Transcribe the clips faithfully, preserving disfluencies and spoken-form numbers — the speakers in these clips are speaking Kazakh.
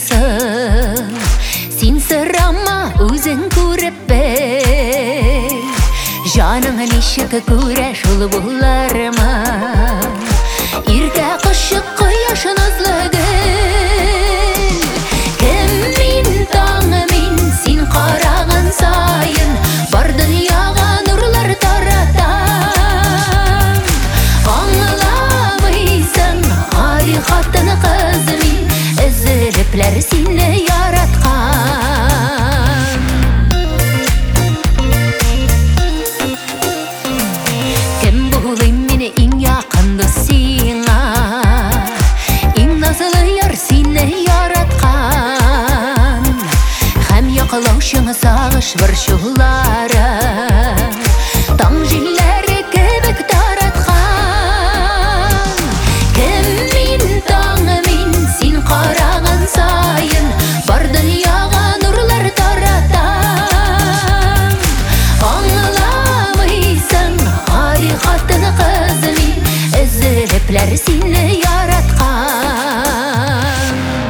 сыймайсың, сен сырама өзің көріп біл. Жаныңа нешік көре шул боларма, ирке қышық құяшын ызлыгын. Кім мен таңы мен сен қараған сайын, бар дүнияға нұрлар таратам. Аңламайсың арихаттың қызы мен, үзіліплер сені яратқан. Кім болайым мені ең яқынды сиңа, ең назылы яр сені яратқан. Хәм яқылаушыңы сағыш бір шулары, таң желлері кебік таратқан. Кім мен таңы мен сен қараған сайын, бар дүнияға нұрлар таратам. Аңламайсың арихаттың қызы мен, үзіліплер сені яратқан.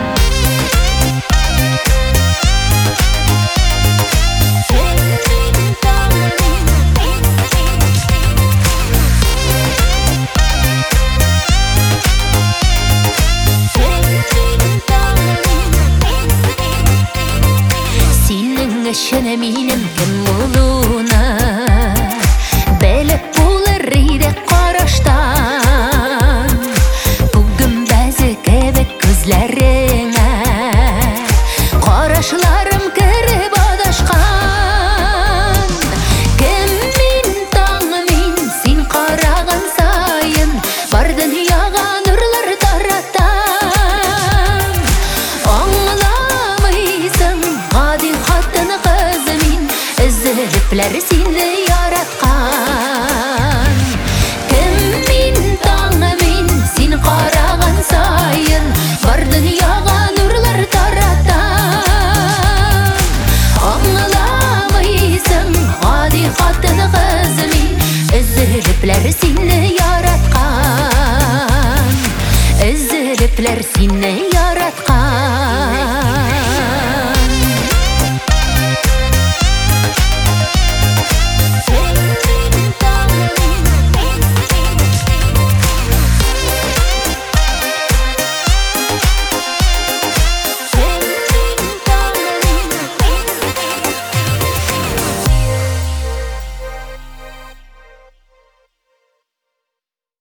Сенің үшін менің кім болуны біліп болыр еді қараштан. Бүгін бәзі кебек көзлеріңе қарашыларым кіріп адашқан. Кім мен таңы мен сен қараған сайын, бар дүнияға нұрлар таратам. Аңламайсың адихаттың қызы мен, үзіліплер сені